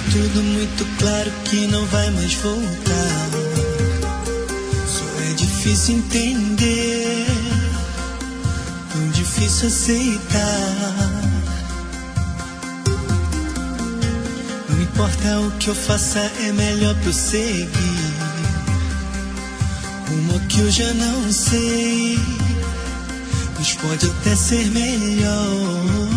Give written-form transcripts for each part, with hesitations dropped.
tudo muito claro que não vai mais voltar. Só é difícil entender, tão difícil aceitar. Não importa o que eu faça, é melhor prosseguir. Rumo que eu já não sei, mas pode até ser melhor.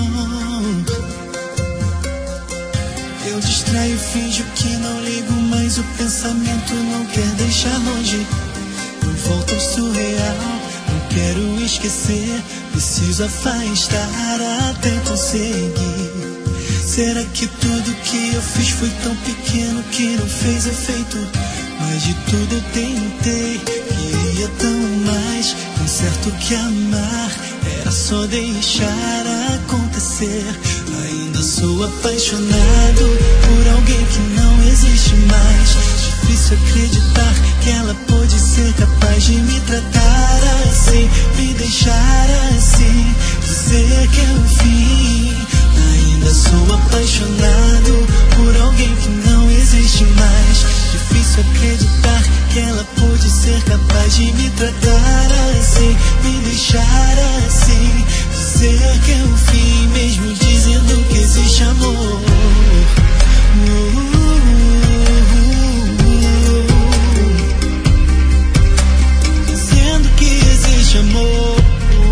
Eu distraio, finjo que não ligo, mas o pensamento não quer deixar longe. Eu volto ao surreal, não quero esquecer, preciso afastar até conseguir. Será que tudo que eu fiz foi tão pequeno que não fez efeito? Mas de tudo eu tentei, queria tão mais. Tão certo que amar era só deixar acontecer. Ainda sou apaixonado por alguém que não existe mais. Difícil acreditar que ela pode ser capaz de me tratar assim, me deixar assim, dizer que é o fim. Ainda sou apaixonado por alguém que não existe mais. Difícil acreditar que ela pode ser capaz de me tratar assim, me deixar assim, dizer que é o fim, mesmo dizendo que existe amor. Dizendo que existe amor.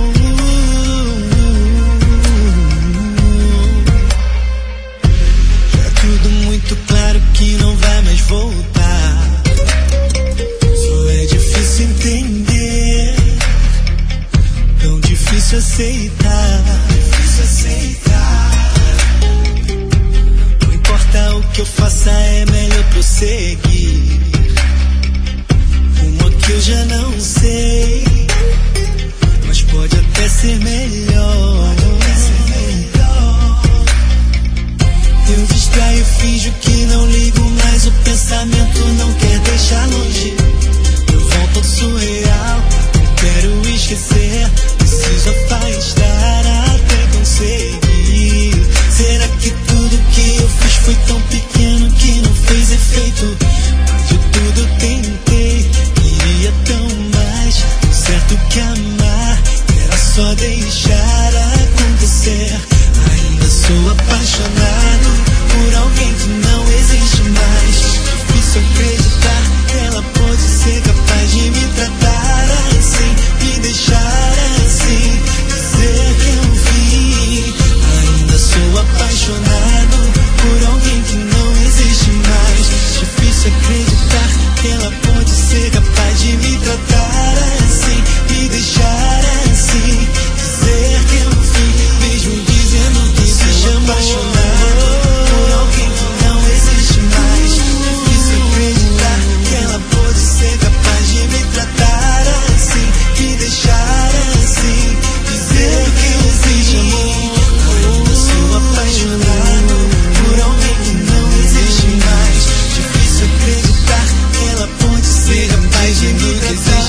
Muito claro que não vai mais voltar. Só é difícil entender, tão difícil aceitar. Não importa o que eu faça, é melhor prosseguir. Rumo que eu já não sei, mas pode até ser melhor. Eu distraio, finjo que não ligo, mas o pensamento não quer deixar longe. Eu volto ao surreal, não quero esquecer, preciso afastar até conseguir. Será que tudo que eu fiz foi tão pequeno que não fez efeito? Mas de tudo eu tentei, queria tão mais. Certo que amar era só deixar acontecer. Ainda sou apaixonado por alguém que não existe mais. Difícil acreditar que ela pode ser capaz de me tratar assim, me deixar assim, dizer que é um fim. Ainda sou apaixonado por alguém que não existe mais. Difícil acreditar que ela pode ser capaz de me tratar assim, me deixar assim, dizer que é um fim, mesmo dizendo que se chama apaixonado por alguém que não existe mais. Difícil acreditar que ela pode ser capaz de me tratar assim, me deixar assim, dizer que existe amor. Ainda sou apaixonado por alguém que não existe mais. Difícil acreditar que ela pode ser capaz de me tratar